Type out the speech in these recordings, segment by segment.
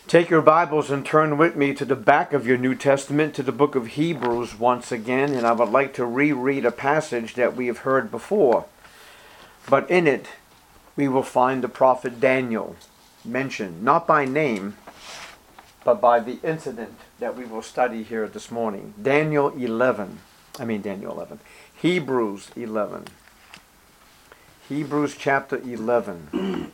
Take your Bibles and turn with me to the back of your New Testament, to the book of Hebrews once again, and I would like to reread a passage that we have heard before. But in it, we will find the prophet Daniel mentioned, not by name, but by the incident that we will study here this morning. Hebrews 11. Hebrews chapter 11.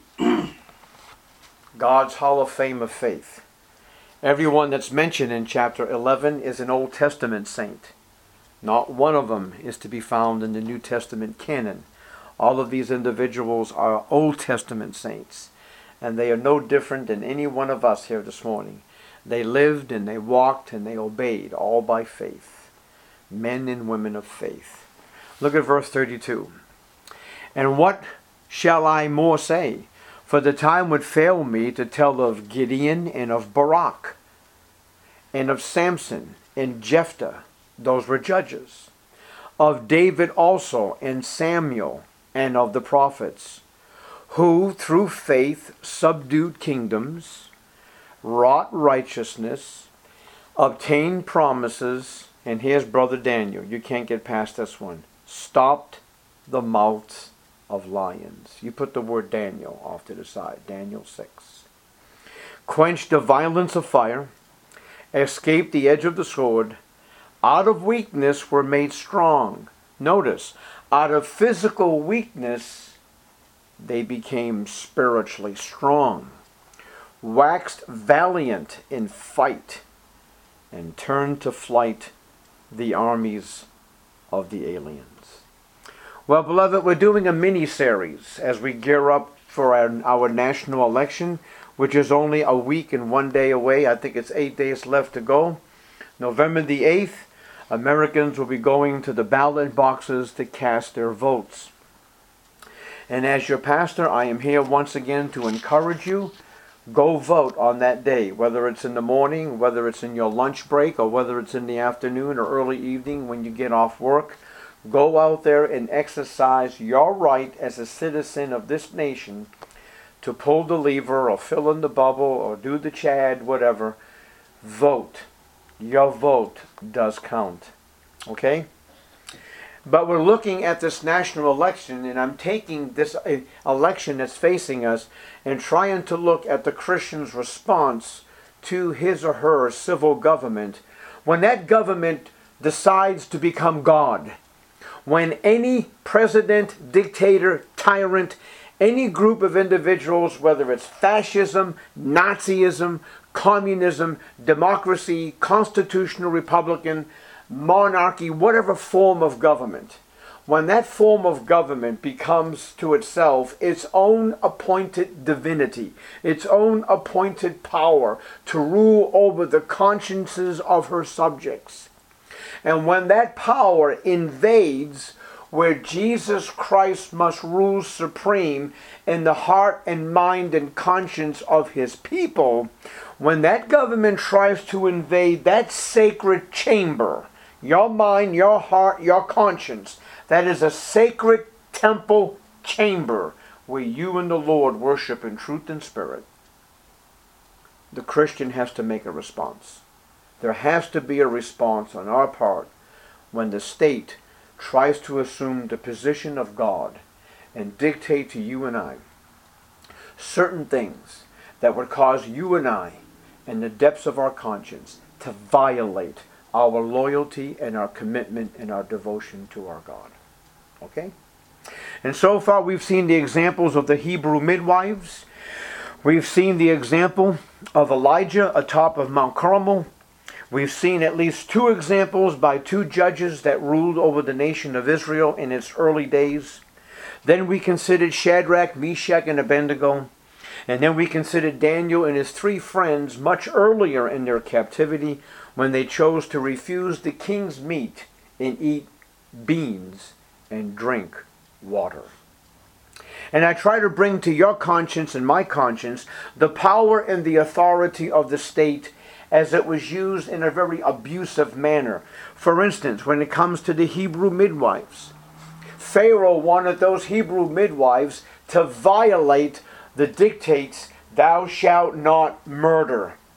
God's Hall of Fame of Faith. Everyone that's mentioned in chapter 11 is an Old Testament saint. Not one of them is to be found in the New Testament canon. All of these individuals are Old Testament saints, and they are no different than any one of us here this morning. They lived and they walked and they obeyed, all by faith. Men and women of faith. Look at verse 32. And what shall I more say? For the time would fail me to tell of Gideon and of Barak and of Samson and Jephthah. Those were judges. Of David also and Samuel and of the prophets, who through faith subdued kingdoms, wrought righteousness, obtained promises, and here's Brother Daniel. You can't get past this one. Stopped the mouths of lions. You put the word Daniel off to the side. Daniel 6. Quenched the violence of fire, escaped the edge of the sword, out of weakness were made strong. Notice, out of physical weakness, they became spiritually strong. Waxed valiant in fight, and turned to flight the armies of the aliens. Well, beloved, we're doing a mini-series as we gear up for our national election, which is only a week and 1 day away. I think it's 8 days left to go. November the 8th, Americans will be going to the ballot boxes to cast their votes. And as your pastor, I am here once again to encourage you. Go vote on that day, whether it's in the morning, whether it's in your lunch break, or whether it's in the afternoon or early evening when you get off work. Go out there and exercise your right as a citizen of this nation to pull the lever or fill in the bubble or do the Chad, whatever. Vote. Your vote does count. Okay? But we're looking at this national election, and I'm taking this election that's facing us and trying to look at the Christian's response to his or her civil government when that government decides to become God. When any president, dictator, tyrant, any group of individuals, whether it's fascism, Nazism, communism, democracy, constitutional republican, monarchy, whatever form of government, when that form of government becomes to itself its own appointed divinity, its own appointed power to rule over the consciences of her subjects, and when that power invades where Jesus Christ must rule supreme in the heart and mind and conscience of his people, when that government tries to invade that sacred chamber, your mind, your heart, your conscience, that is a sacred temple chamber where you and the Lord worship in truth and spirit, the Christian has to make a response. There has to be a response on our part when the state tries to assume the position of God and dictate to you and I certain things that would cause you and I, in the depths of our conscience, to violate our loyalty and our commitment and our devotion to our God. Okay? And so far we've seen the examples of the Hebrew midwives. We've seen the example of Elijah atop of Mount Carmel. We've seen at least 2 examples by 2 judges that ruled over the nation of Israel in its early days. Then we considered Shadrach, Meshach, and Abednego. And then we considered Daniel and his 3 friends much earlier in their captivity when they chose to refuse the king's meat and eat beans and drink water. And I try to bring to your conscience and my conscience the power and the authority of the state as it was used in a very abusive manner. For instance, when it comes to the Hebrew midwives, Pharaoh wanted those Hebrew midwives to violate the dictates, thou shalt not murder.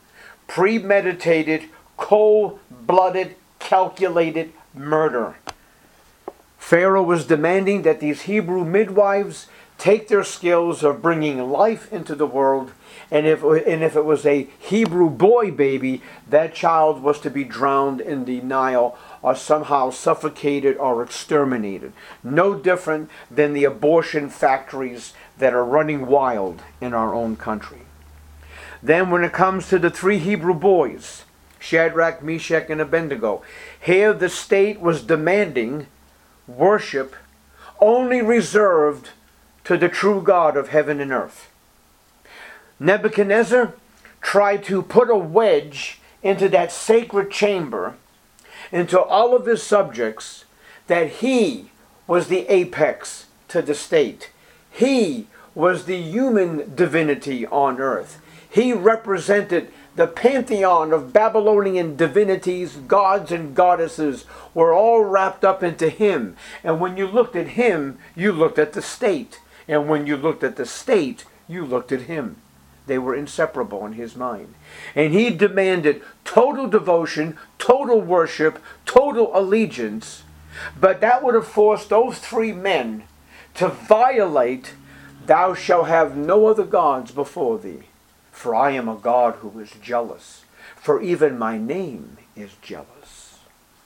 premeditated, cold-blooded, calculated murder. Pharaoh was demanding that these Hebrew midwives take their skills of bringing life into the world, and if it was a Hebrew boy baby, that child was to be drowned in the Nile or somehow suffocated or exterminated. No different than the abortion factories that are running wild in our own country. Then when it comes to the 3 Hebrew boys, Shadrach, Meshach, and Abednego, here the state was demanding worship only reserved to the true God of heaven and earth. Nebuchadnezzar tried to put a wedge into that sacred chamber, into all of his subjects, that he was the apex to the state. He was the human divinity on earth. He represented the pantheon of Babylonian divinities, gods and goddesses were all wrapped up into him. And when you looked at him, you looked at the state. And when you looked at the state, you looked at him. They were inseparable in his mind. And he demanded total devotion, total worship, total allegiance. But that would have forced those 3 men to violate, "Thou shalt have no other gods before thee. For I am a God who is jealous. For even my name is jealous."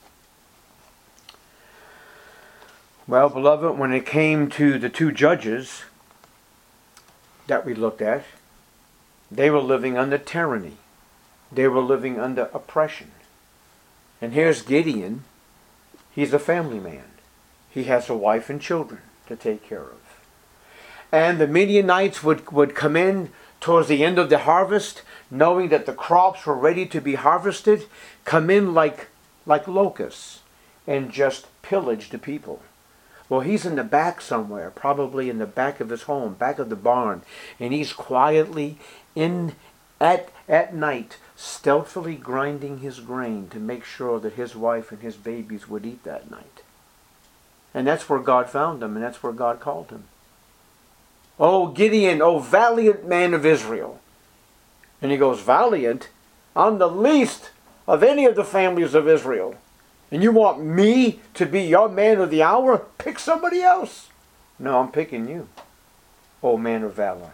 Well, beloved, when it came to the 2 judges that we looked at, they were living under tyranny. They were living under oppression. And here's Gideon. He's a family man. He has a wife and children to take care of. And the Midianites would come in towards the end of the harvest, knowing that the crops were ready to be harvested, come in like locusts and just pillage the people. Well, he's in the back somewhere, probably in the back of his home, back of the barn, and he's quietly at night, stealthily grinding his grain to make sure that his wife and his babies would eat that night. And that's where God found him, and that's where God called him. "O Gideon, O valiant man of Israel." And he goes, "Valiant? I'm the least of any of the families of Israel. And you want me to be your man of the hour? Pick somebody else." "No, I'm picking you, O man of valor."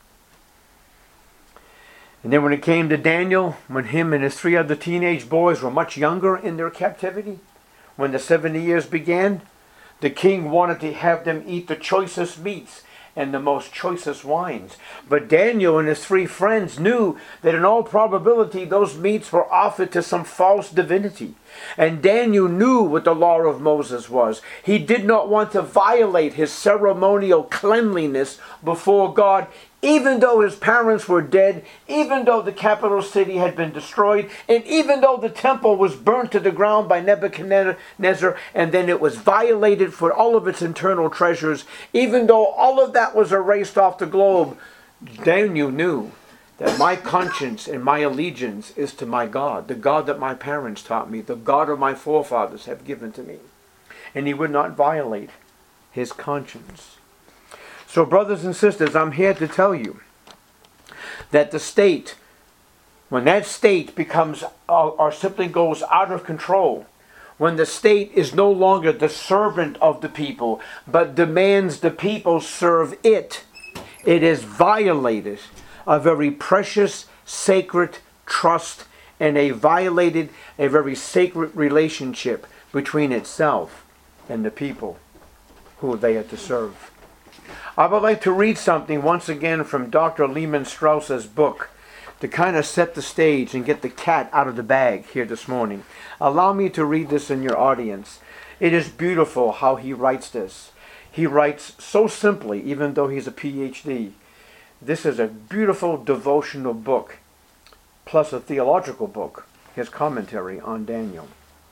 And then when it came to Daniel, when him and his 3 other teenage boys were much younger in their captivity, when the 70 years began, the king wanted to have them eat the choicest meats and the most choicest wines. But Daniel and his 3 friends knew that in all probability those meats were offered to some false divinity. And Daniel knew what the law of Moses was. He did not want to violate his ceremonial cleanliness before God, even though his parents were dead, even though the capital city had been destroyed, and even though the temple was burnt to the ground by Nebuchadnezzar, and then it was violated for all of its internal treasures, even though all of that was erased off the globe, Daniel knew that my conscience and my allegiance is to my God, the God that my parents taught me, the God of my forefathers have given to me. And he would not violate his conscience. So brothers and sisters, I'm here to tell you that the state, when that state becomes or simply goes out of control, when the state is no longer the servant of the people, but demands the people serve it, it has violated a very precious, sacred trust and violated a very sacred relationship between itself and the people who they are to serve. I would like to read something once again from Dr. Lehman Strauss's book to kind of set the stage and get the cat out of the bag here this morning. Allow me to read this in your audience. It is beautiful how he writes this. He writes so simply, even though he's a PhD. This is a beautiful devotional book, plus a theological book, his commentary on Daniel.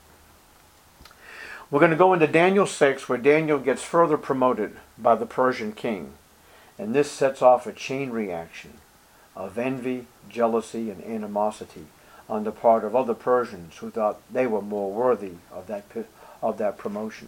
We're going to go into Daniel 6, where Daniel gets further promoted by the Persian king. And this sets off a chain reaction of envy, jealousy, and animosity on the part of other Persians who thought they were more worthy of that promotion.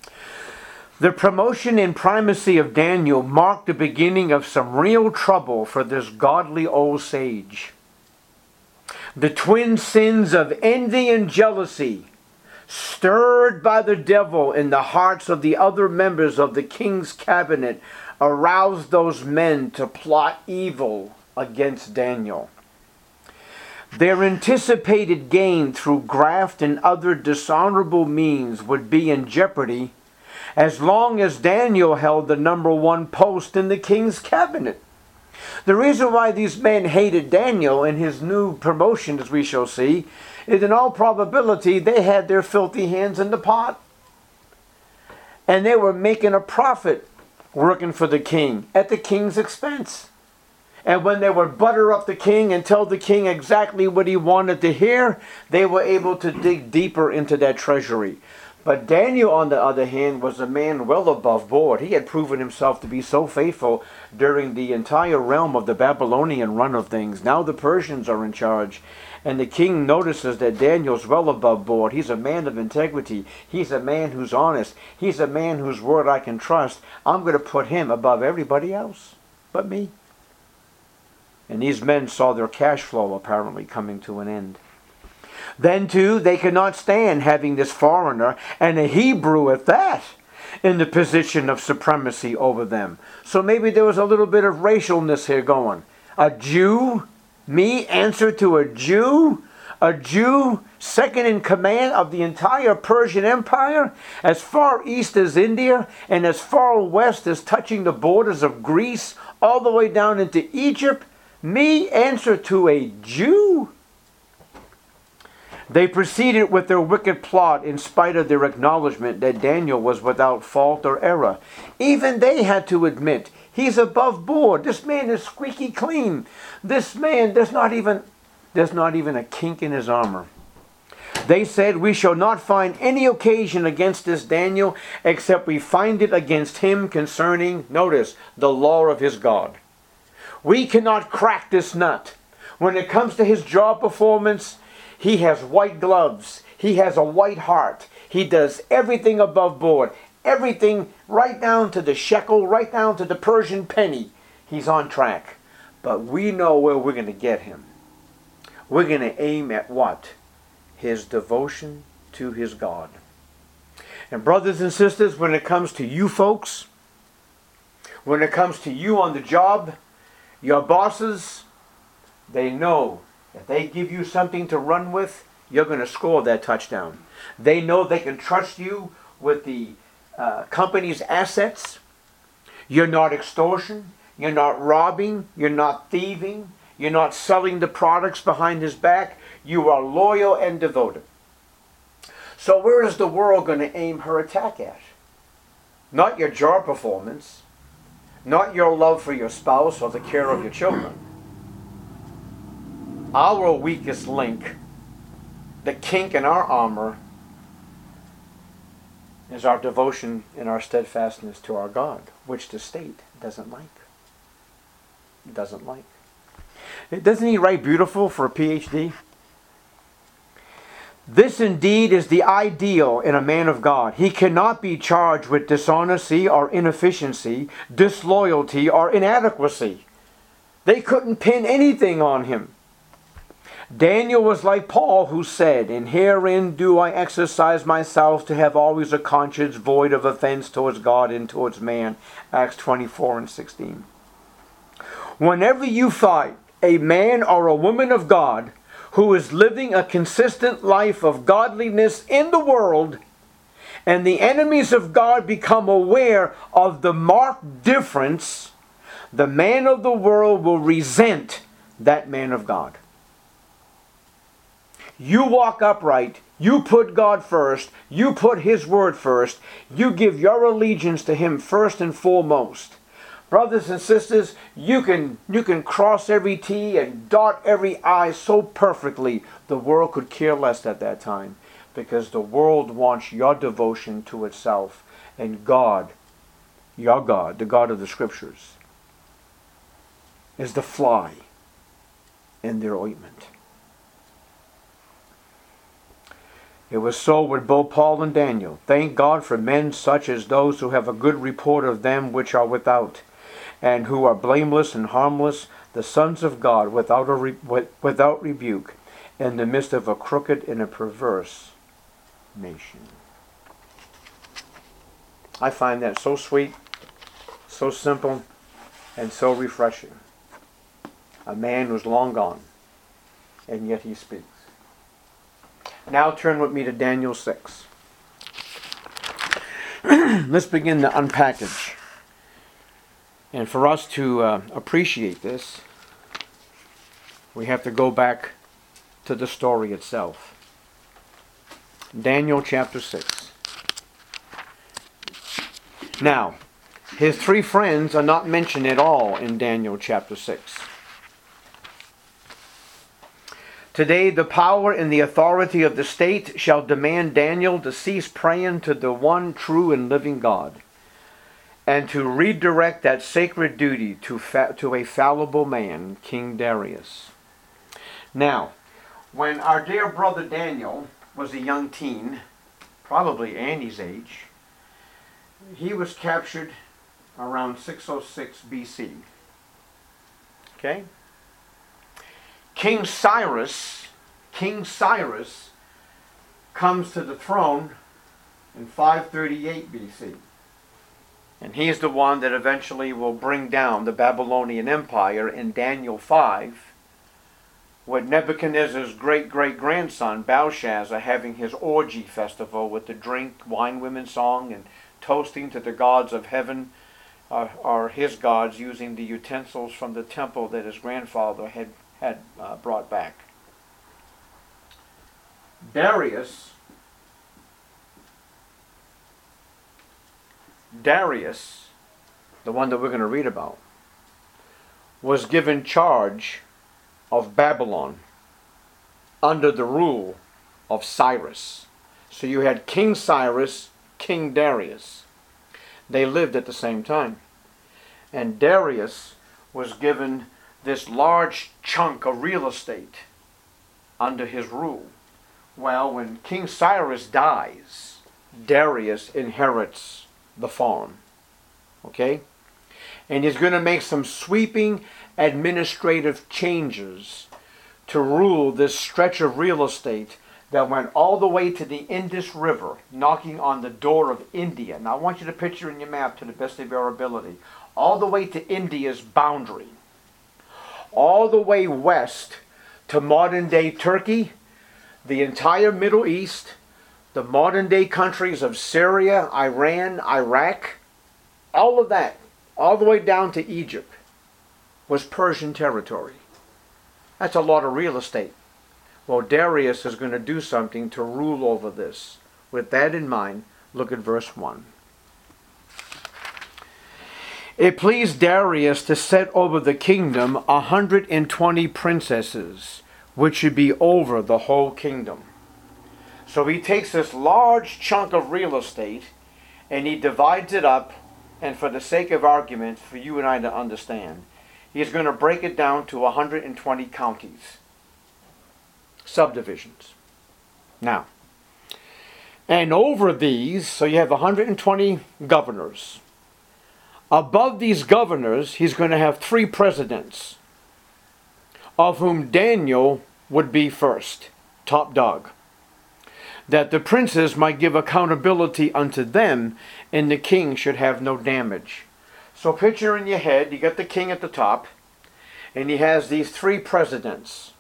The promotion and primacy of Daniel marked the beginning of some real trouble for this godly old sage. The twin sins of envy and jealousy, stirred by the devil in the hearts of the other members of the king's cabinet, aroused those men to plot evil against Daniel. Their anticipated gain through graft and other dishonorable means would be in jeopardy as long as Daniel held the number one post in the king's cabinet. The reason why these men hated Daniel and his new promotion, as we shall see, is in all probability they had their filthy hands in the pot. And they were making a profit working for the king at the king's expense. And when they would butter up the king and tell the king exactly what he wanted to hear, they were able to dig deeper into that treasury. But Daniel, on the other hand, was a man well above board. He had proven himself to be so faithful during the entire realm of the Babylonian run of things. Now the Persians are in charge. And the king notices that Daniel's well above board. He's a man of integrity. He's a man who's honest. He's a man whose word I can trust. I'm going to put him above everybody else but me. And these men saw their cash flow apparently coming to an end. Then, too, they could not stand having this foreigner, and a Hebrew at that, in the position of supremacy over them. So maybe there was a little bit of racialness here going. A Jew? Me answer to a Jew? A Jew second in command of the entire Persian Empire, as far east as India, and as far west as touching the borders of Greece, all the way down into Egypt? Me answer to a Jew? They proceeded with their wicked plot in spite of their acknowledgement that Daniel was without fault or error. Even they had to admit, he's above board. This man is squeaky clean. This man, there's not even a kink in his armor. They said, we shall not find any occasion against this Daniel except we find it against him concerning, notice, the law of his God. We cannot crack this nut. When it comes to his job performance, he has white gloves. He has a white heart. He does everything above board. Everything right down to the shekel, right down to the Persian penny. He's on track. But we know where we're going to get him. We're going to aim at what? His devotion to his God. And brothers and sisters, when it comes to you folks, when it comes to you on the job, your bosses, they know if they give you something to run with, you're going to score that touchdown. They know they can trust you with the company's assets. You're not extortion. You're not robbing. You're not thieving. You're not selling the products behind his back. You are loyal and devoted. So where is the world going to aim her attack at? Not your job performance. Not your love for your spouse or the care of your children. Our weakest link, the kink in our armor, is our devotion and our steadfastness to our God, which the state doesn't like. Doesn't like. Doesn't he write beautiful for a PhD? This indeed is the ideal in a man of God. He cannot be charged with dishonesty or inefficiency, disloyalty or inadequacy. They couldn't pin anything on him. Daniel was like Paul, who said, and herein do I exercise myself to have always a conscience void of offense towards God and towards man. Acts 24:16. Whenever you find a man or a woman of God who is living a consistent life of godliness in the world, and the enemies of God become aware of the marked difference, the man of the world will resent that man of God. You walk upright, you put God first, you put his word first, you give your allegiance to him first and foremost. Brothers and sisters, you can cross every T and dot every I so perfectly, the world could care less at that time, because the world wants your devotion to itself, and God, your God, the God of the Scriptures, is the fly in their ointment. It was so with both Paul and Daniel. Thank God for men such as those who have a good report of them which are without, and who are blameless and harmless, the sons of God without rebuke. in the midst of a crooked and a perverse nation. I find that so sweet, so simple, and so refreshing. A man who's long gone, and yet he speaks. Now turn with me to Daniel 6. Let's begin to unpackage. And for us to appreciate this, we have to go back to the story itself. Daniel chapter 6. Now, his three friends are not mentioned at all in Daniel chapter 6. Today the power and the authority of the state shall demand Daniel to cease praying to the one true and living God, and to redirect that sacred duty to a fallible man, King Darius. Now, when our dear brother Daniel was a young teen, probably Annie's age, he was captured around 606 BC. Okay? King Cyrus comes to the throne in 538 BC. And he is the one that eventually will bring down the Babylonian Empire in Daniel 5, with Nebuchadnezzar's great-great-grandson Belshazzar having his orgy festival with the drink, wine, women song, and toasting to the gods of heaven, or his gods, using the utensils from the temple that his grandfather had brought back. Darius, the one that we're going to read about, was given charge of Babylon under the rule of Cyrus. So you had King Cyrus, King Darius. They lived at the same time. And Darius was given this large chunk of real estate under his rule. Well, when King Cyrus dies, Darius inherits the farm. Okay? And he's going to make some sweeping administrative changes to rule this stretch of real estate that went all the way to the Indus River, knocking on the door of India. Now I want you to picture in your map to the best of your ability, all the way to India's boundary, all the way west to modern-day Turkey, the entire Middle East, the modern-day countries of Syria, Iran, Iraq, all of that, all the way down to Egypt, was Persian territory. That's a lot of real estate. Well, Darius is going to do something to rule over this. With that in mind, look at verse 1. It pleased Darius to set over the kingdom 120 princesses, which should be over the whole kingdom. So he takes this large chunk of real estate and he divides it up, and for the sake of argument, for you and I to understand, he's going to break it down to 120 counties, subdivisions. Now, and over these, so you have 120 governors. Above these governors, he's going to have 3 presidents, of whom Daniel would be first, top dog, that the princes might give accountability unto them, and the king should have no damage. So picture in your head, you got the king at the top, and he has these 3 presidents.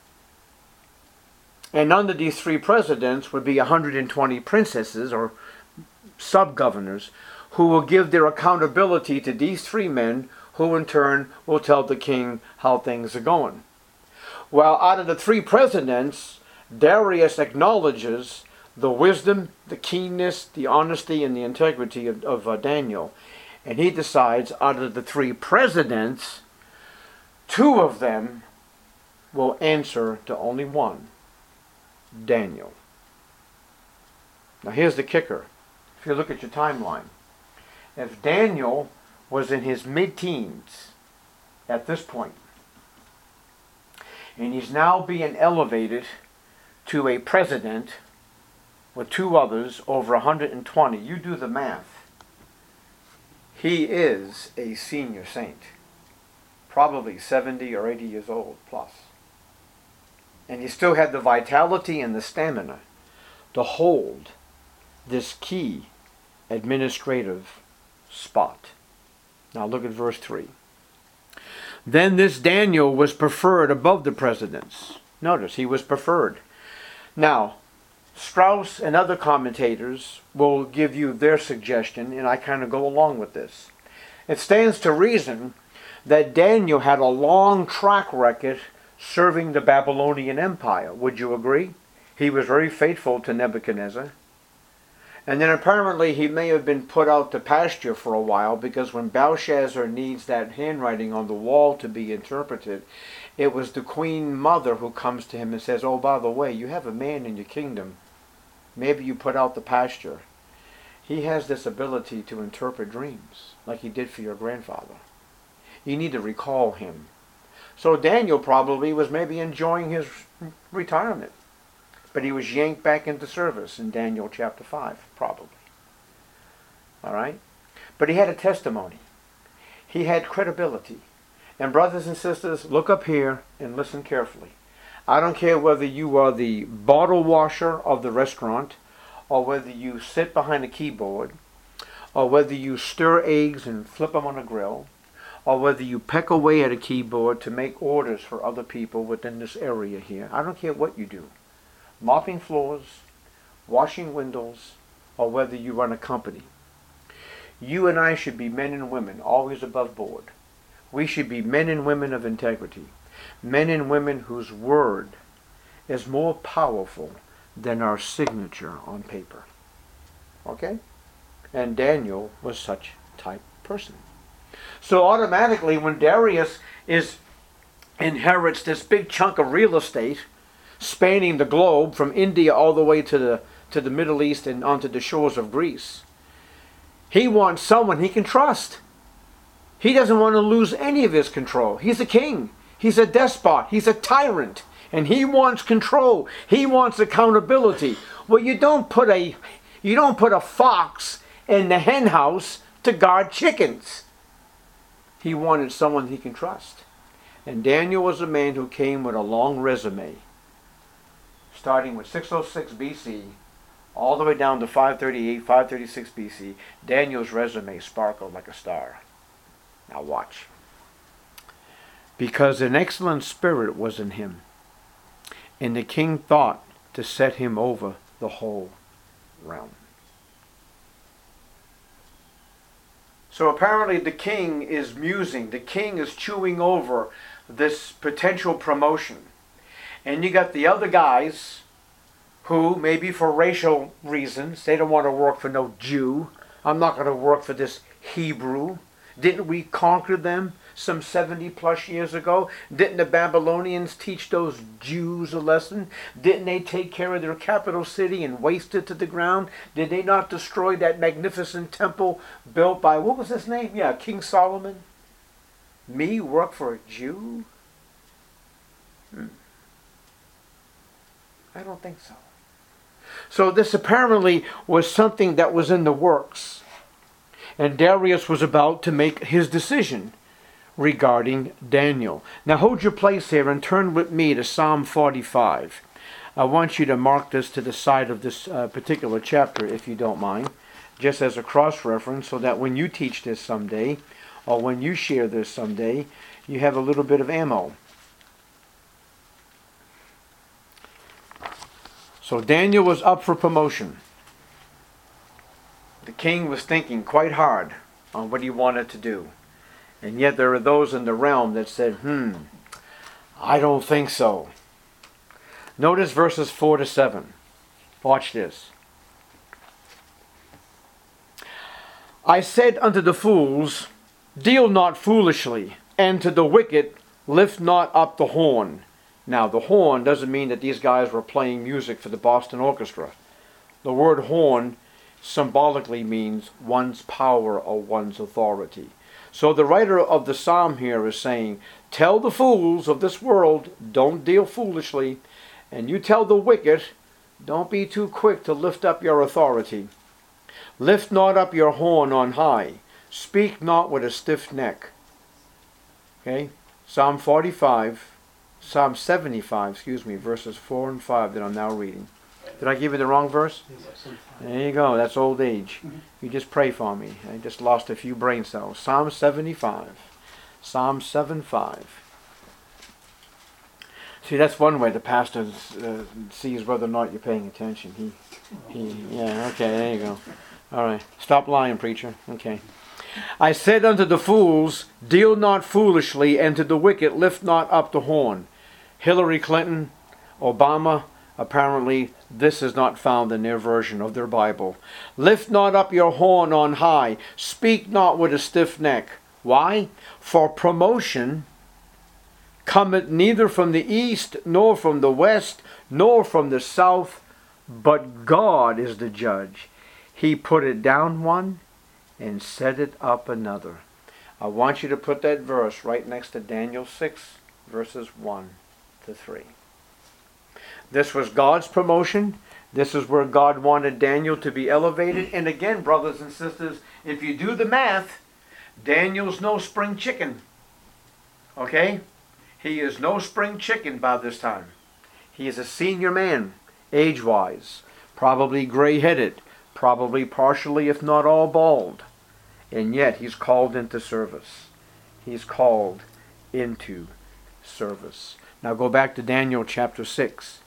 And under these 3 presidents would be 120 princesses, or sub-governors, who will give their accountability to these 3 men, who in turn will tell the king how things are going. Well, out of the 3 presidents, Darius acknowledges the wisdom, the keenness, the honesty, and the integrity of Daniel. And he decides out of the 3 presidents, 2 of them will answer to only one, Daniel. Now here's the kicker. If you look at your timeline, if Daniel was in his mid-teens at this point, and he's now being elevated to a president with 2 others over 120, you do the math. He is a senior saint, probably 70 or 80 years old plus. And he still had the vitality and the stamina to hold this key administrative spot. Now look at verse 3. Then this Daniel was preferred above the presidents. Notice, he was preferred. Now, Strauss and other commentators will give you their suggestion, and I kind of go along with this. It stands to reason that Daniel had a long track record serving the Babylonian Empire. Would you agree? He was very faithful to Nebuchadnezzar. And then apparently he may have been put out to pasture for a while, because when Belshazzar needs that handwriting on the wall to be interpreted, it was the queen mother who comes to him and says, oh, by the way, you have a man in your kingdom. Maybe you put out the pasture. He has this ability to interpret dreams, like he did for your grandfather. You need to recall him. So Daniel probably was maybe enjoying his retirement. But he was yanked back into service in Daniel chapter 5, probably. All right? But he had a testimony. He had credibility. And brothers and sisters, look up here and listen carefully. I don't care whether you are the bottle washer of the restaurant, or whether you sit behind a keyboard, or whether you stir eggs and flip them on a grill, or whether you peck away at a keyboard to make orders for other people within this area here. I don't care what you do. Mopping floors, washing windows, or whether you run a company. You and I should be men and women, always above board. We should be men and women of integrity. Men and women whose word is more powerful than our signature on paper. Okay? And Daniel was such type person. So automatically when Darius inherits this big chunk of real estate, spanning the globe from India all the way to the Middle East and onto the shores of Greece, he wants someone he can trust. He doesn't want to lose any of his control. He's a king. He's a despot. He's a tyrant. And he wants control. He wants accountability. Well, you don't put a fox in the hen house to guard chickens. He wanted someone he can trust. And Daniel was a man who came with a long resume, starting with 606 BC, all the way down to 538, 536 BC. Daniel's resume sparkled like a star. Now watch. Because an excellent spirit was in him, and the king thought to set him over the whole realm. So apparently the king is musing, the king is chewing over this potential promotion. And you got the other guys who, maybe for racial reasons, they don't want to work for no Jew. I'm not going to work for this Hebrew. Didn't we conquer them some 70 plus years ago? Didn't the Babylonians teach those Jews a lesson? Didn't they take care of their capital city and waste it to the ground? Did they not destroy that magnificent temple built by, what was his name? Yeah, King Solomon. Me work for a Jew? I don't think so. So this apparently was something that was in the works. And Darius was about to make his decision regarding Daniel. Now hold your place here and turn with me to Psalm 45. I want you to mark this to the side of this particular chapter, if you don't mind, just as a cross-reference, so that when you teach this someday, or when you share this someday, you have a little bit of ammo. So Daniel was up for promotion. The king was thinking quite hard on what he wanted to do. And yet there are those in the realm that said, I don't think so. Notice verses 4 to 7. Watch this. I said unto the fools, deal not foolishly, and to the wicked, lift not up the horn. Now, the horn doesn't mean that these guys were playing music for the Boston Orchestra. The word horn symbolically means one's power or one's authority. So the writer of the psalm here is saying, tell the fools of this world, don't deal foolishly, and you tell the wicked, don't be too quick to lift up your authority. Lift not up your horn on high. Speak not with a stiff neck. Okay? Psalm 45, Psalm 75, verses 4 and 5 that I'm now reading. Did I give you the wrong verse? There you go. That's old age. You just pray for me. I just lost a few brain cells. Psalm 75. Psalm 7:5. See, that's one way the pastor sees whether or not you're paying attention. Yeah, okay, there you go. All right. Stop lying, preacher. Okay. I said unto the fools, deal not foolishly, and to the wicked lift not up the horn. Hillary Clinton, Obama, apparently this is not found in their version of their Bible. Lift not up your horn on high. Speak not with a stiff neck. Why? For promotion cometh neither from the east, nor from the west, nor from the south, but God is the judge. He put it down one and set it up another. I want you to put that verse right next to Daniel 6, verses 1 to 3. This was God's promotion. This is where God wanted Daniel to be elevated. And again, brothers and sisters, if you do the math, Daniel's no spring chicken. Okay? He is no spring chicken by this time. He is a senior man, age-wise, probably gray-headed, probably partially, if not all, bald. And yet he's called into service. He's called into service. Now go back to Daniel chapter 6.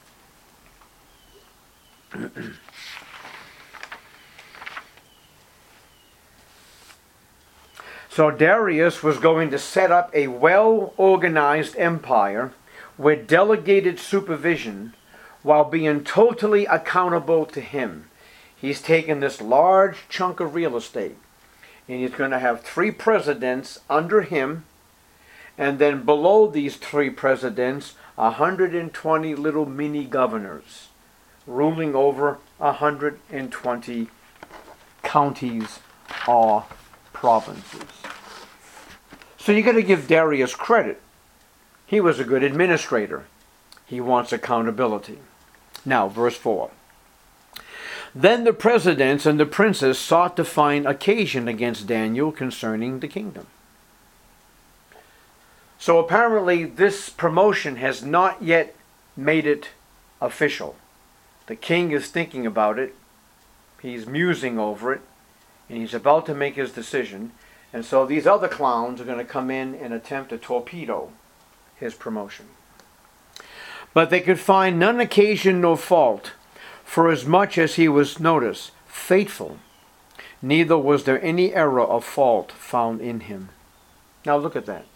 So Darius was going to set up a well-organized empire with delegated supervision while being totally accountable to him. He's taken this large chunk of real estate and he's going to have 3 presidents under him, and then below these 3 presidents 120 little mini governors ruling over 120 counties or provinces. So you got to give Darius credit. He was a good administrator. He wants accountability. Now, verse 4. Then the presidents and the princes sought to find occasion against Daniel concerning the kingdom. So apparently this promotion has not yet made it official. The king is thinking about it. He's musing over it. And he's about to make his decision. And so these other clowns are going to come in and attempt to torpedo his promotion. But they could find none occasion nor fault, for as much as he was, notice, faithful, neither was there any error of fault found in him. Now look at that.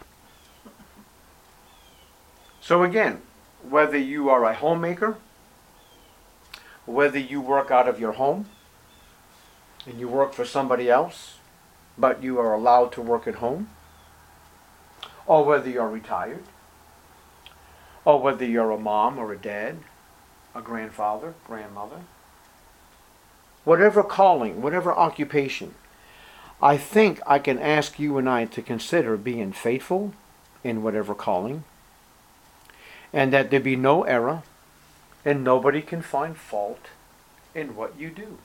So again, whether you are a homemaker, whether you work out of your home, and you work for somebody else, but you are allowed to work at home, or whether you're retired, or whether you're a mom or a dad, a grandfather, grandmother, whatever calling, whatever occupation, I think I can ask you and I to consider being faithful in whatever calling, and that there be no error, and nobody can find fault in what you do.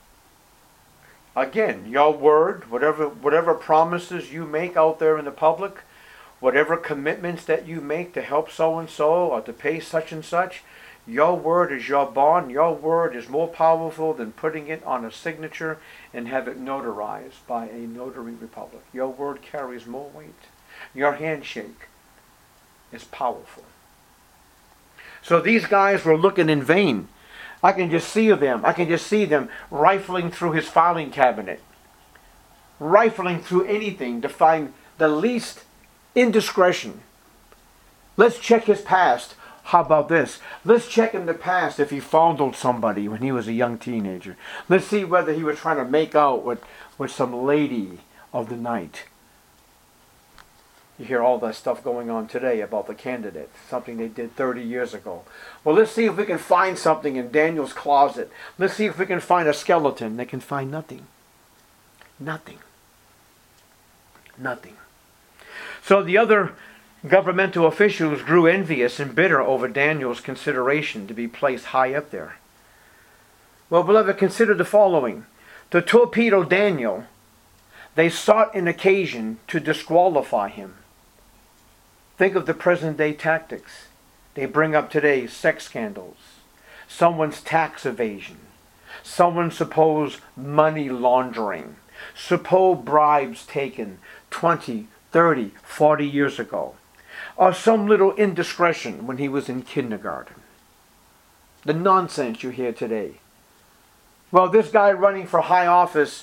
Again, your word, whatever promises you make out there in the public, whatever commitments that you make to help so-and-so or to pay such and such, your word is your bond. Your word is more powerful than putting it on a signature and have it notarized by a notary republic. Your word carries more weight. Your handshake is powerful. So these guys were looking in vain. I can just see them rifling through his filing cabinet, rifling through anything to find the least indiscretion. Let's check his past. How about this? Let's check in the past if he fondled somebody when he was a young teenager. Let's see whether he was trying to make out with some lady of the night. You hear all that stuff going on today about the candidate, something they did 30 years ago. Well, let's see if we can find something in Daniel's closet. Let's see if we can find a skeleton. They can find nothing. Nothing. Nothing. So the other governmental officials grew envious and bitter over Daniel's consideration to be placed high up there. Well, beloved, consider the following. To torpedo Daniel, they sought an occasion to disqualify him. Think of the present day tactics. They bring up today sex scandals, someone's tax evasion, someone's supposed money laundering, supposed bribes taken 20, 30, 40 years ago, or some little indiscretion when he was in kindergarten. The nonsense you hear today. Well, this guy running for high office,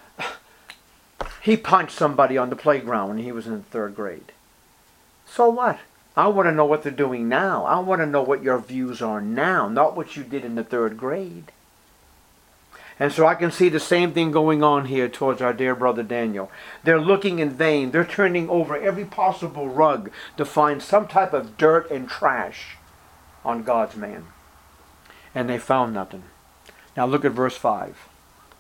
he punched somebody on the playground when he was in the 3rd grade. So what? I want to know what they're doing now. I want to know what your views are now, not what you did in the 3rd grade. And so I can see the same thing going on here towards our dear brother Daniel. They're looking in vain. They're turning over every possible rug to find some type of dirt and trash on God's man. And they found nothing. Now look at verse 5.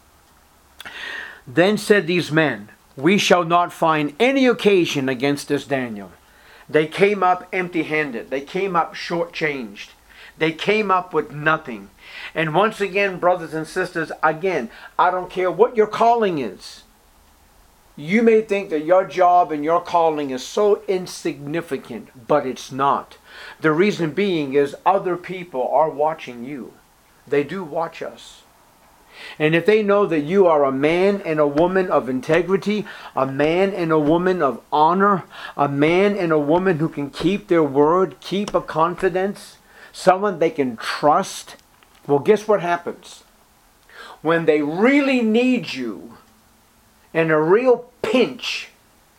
Then said these men, we shall not find any occasion against this Daniel. They came up empty-handed. They came up short-changed. They came up with nothing. And once again, brothers and sisters, again, I don't care what your calling is. You may think that your job and your calling is so insignificant, but it's not. The reason being is other people are watching you. They do watch us. And if they know that you are a man and a woman of integrity, a man and a woman of honor, a man and a woman who can keep their word, keep a confidence, someone they can trust, well, guess what happens? When they really need you in a real pinch,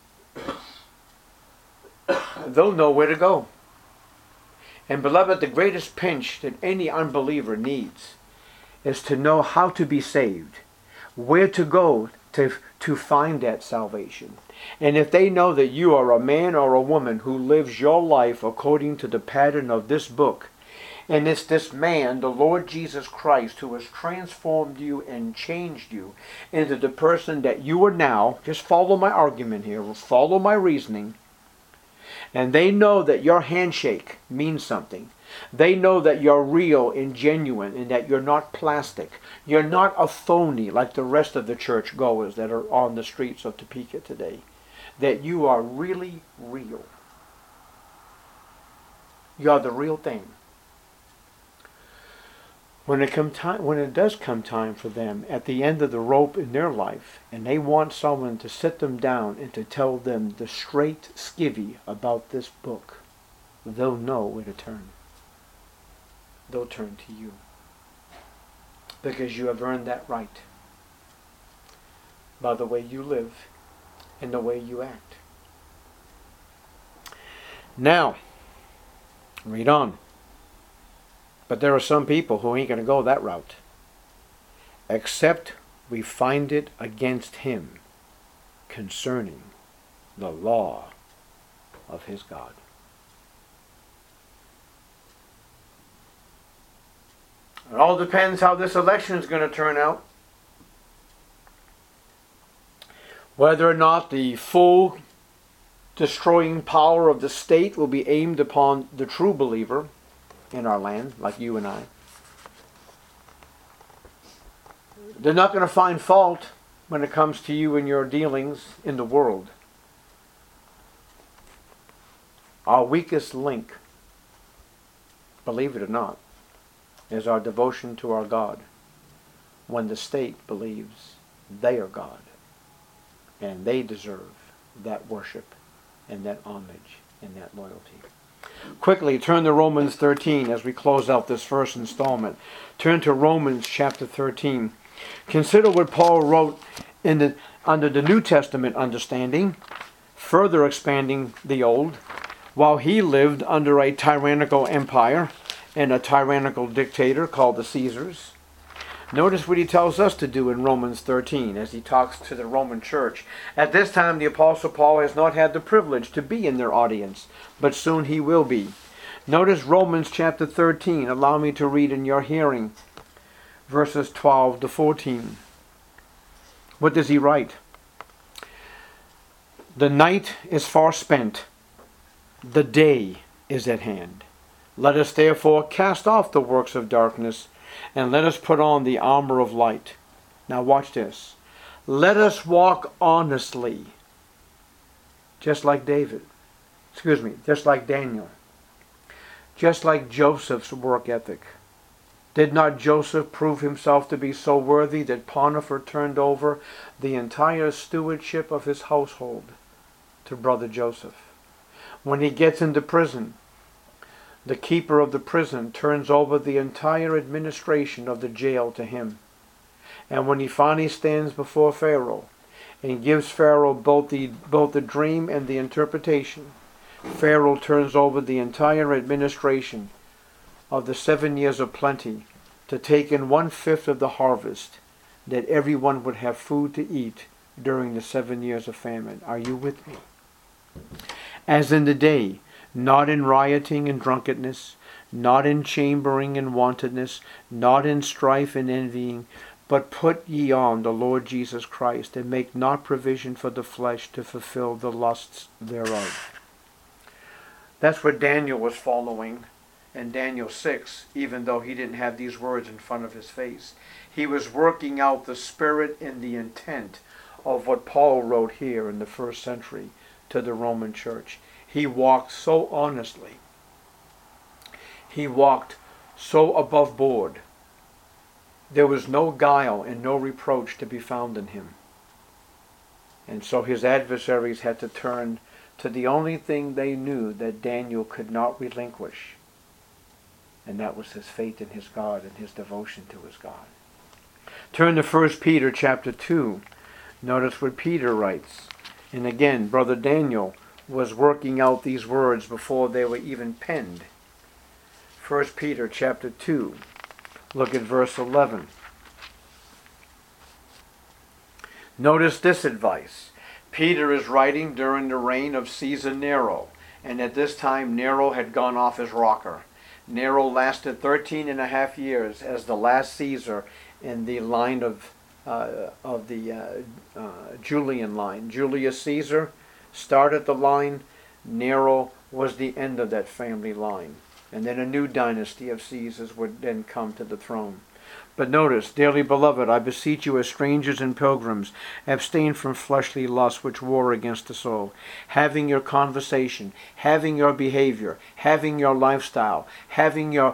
they'll know where to go. And beloved, the greatest pinch that any unbeliever needs is to know how to be saved, where to go to find that salvation. And if they know that you are a man or a woman who lives your life according to the pattern of this book, and it's this man, the Lord Jesus Christ, who has transformed you and changed you into the person that you are now, just follow my argument here, follow my reasoning, and they know that your handshake means something. They know that you're real and genuine and that you're not plastic. You're not a phony like the rest of the church goers that are on the streets of Topeka today. That you are really real. You're the real thing. When it does come time for them at the end of the rope in their life, and they want someone to sit them down and to tell them the straight skivvy about this book, they'll know where to turn. They'll turn to you. Because you have earned that right by the way you live and the way you act. Now, read on. But there are some people who ain't going to go that route. Except we find it against him concerning the law of his God. It all depends how this election is going to turn out. Whether or not the full destroying power of the state will be aimed upon the true believer in our land, like you and I. They're not going to find fault when it comes to you and your dealings in the world. Our weakest link, believe it or not, is our devotion to our God when the state believes they are God and they deserve that worship and that homage and that loyalty. Quickly, turn to Romans 13 as we close out this first installment. Turn to Romans chapter 13. Consider what Paul wrote under the New Testament understanding, further expanding the Old, while he lived under a tyrannical empire and a tyrannical dictator called the Caesars. Notice what he tells us to do in Romans 13 as he talks to the Roman church. At this time, the Apostle Paul has not had the privilege to be in their audience, but soon he will be. Notice Romans chapter 13. Allow me to read in your hearing verses 12 to 14. What does he write? The night is far spent. The day is at hand. Let us therefore cast off the works of darkness, and let us put on the armor of light. Now watch this. Let us walk honestly, just like Daniel. just like Joseph's work ethic. Did not Joseph prove himself to be so worthy that Potiphar turned over the entire stewardship of his household to brother Joseph? When he gets into prison, the keeper of the prison turns over the entire administration of the jail to him. And when he finally stands before Pharaoh and gives Pharaoh both the dream and the interpretation, Pharaoh turns over the entire administration of the 7 years of plenty to take in 1/5 of the harvest, that everyone would have food to eat during the 7 years of famine. Are you with me? As in the day, not in rioting and drunkenness, not in chambering and wantonness, not in strife and envying, but put ye on the Lord Jesus Christ, and make not provision for the flesh to fulfill the lusts thereof. That's what Daniel was following in Daniel 6, even though he didn't have these words in front of his face. He was working out the spirit and the intent of what Paul wrote here in the first century to the Roman church. He walked so honestly. He walked so above board. There was no guile and no reproach to be found in him. And so his adversaries had to turn to the only thing they knew that Daniel could not relinquish. And that was his faith in his God and his devotion to his God. Turn to 1 Peter chapter 2. Notice what Peter writes. And again, Brother Daniel was working out these words before they were even penned. 1 Peter chapter 2. Look at verse 11. Notice this advice. Peter is writing during the reign of Caesar Nero. And at this time, Nero had gone off his rocker. Nero lasted 13.5 years as the last Caesar in the line of the Julian line. Julius Caesar started the line. Nero was the end of that family line. And then a new dynasty of Caesars would then come to the throne. But notice, dearly beloved, I beseech you as strangers and pilgrims, abstain from fleshly lusts which war against the soul, having your conversation, having your behavior, having your lifestyle, having your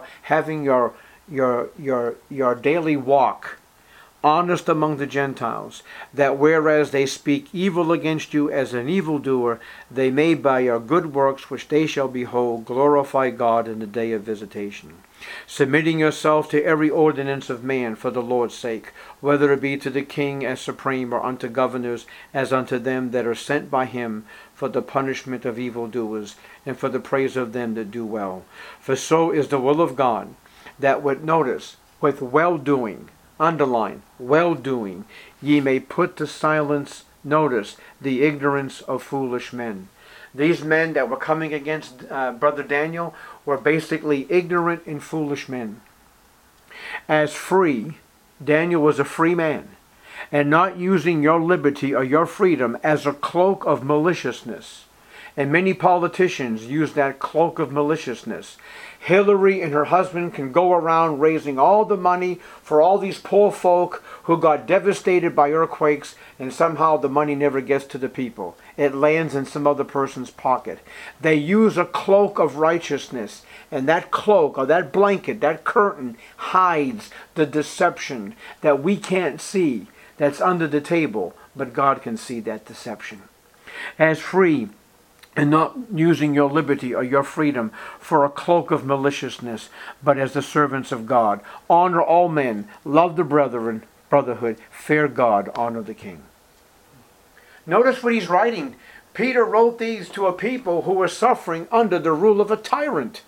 daily walk, honest among the Gentiles, that whereas they speak evil against you as an evildoer, they may by your good works which they shall behold glorify God in the day of visitation. Submitting yourself to every ordinance of man for the Lord's sake, whether it be to the king as supreme, or unto governors as unto them that are sent by him for the punishment of evildoers, and for the praise of them that do well. For so is the will of God, that with well-doing, underline, well-doing, ye may put to silence, notice, the ignorance of foolish men. These men that were coming against Brother Daniel were basically ignorant and foolish men. As free, Daniel was a free man, and not using your liberty or your freedom as a cloak of maliciousness. And many politicians use that cloak of maliciousness. Hillary and her husband can go around raising all the money for all these poor folk who got devastated by earthquakes, and somehow the money never gets to the people. It lands in some other person's pocket. They use a cloak of righteousness, and that cloak or that blanket, that curtain, hides the deception that we can't see that's under the table, but God can see that deception. As free, and not using your liberty or your freedom for a cloak of maliciousness, but as the servants of God. Honor all men, love the brotherhood, fear God, honor the king. Notice what he's writing. Peter wrote these to a people who were suffering under the rule of a tyrant.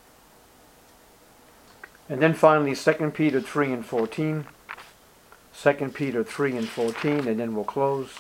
And then finally, 2 Peter 3 and 14. 2 Peter 3 and 14, and then we'll close.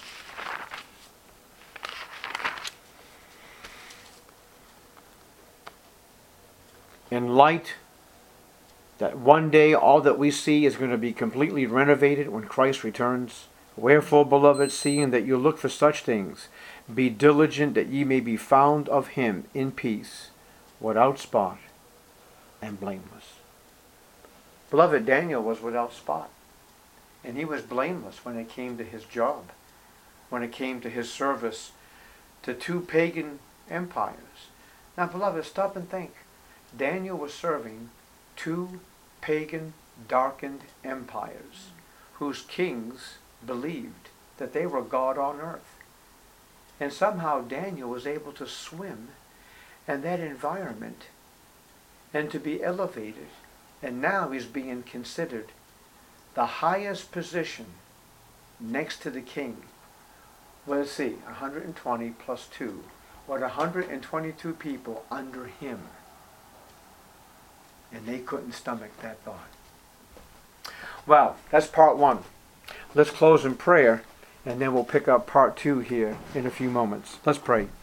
In light that one day all that we see is going to be completely renovated when Christ returns. Wherefore, beloved, seeing that you look for such things, be diligent that ye may be found of him in peace, without spot and blameless. Beloved, Daniel was without spot, and he was blameless when it came to his job, when it came to his service to two pagan empires. Now, beloved, stop and think. Daniel was serving two pagan, darkened empires whose kings believed that they were God on earth. And somehow Daniel was able to swim in that environment and to be elevated. And now he's being considered the highest position next to the king. Well, let's see, 120 plus 2. What, 122 people under him. And they couldn't stomach that thought. Well, that's part 1. Let's close in prayer, and then we'll pick up part 2 here in a few moments. Let's pray.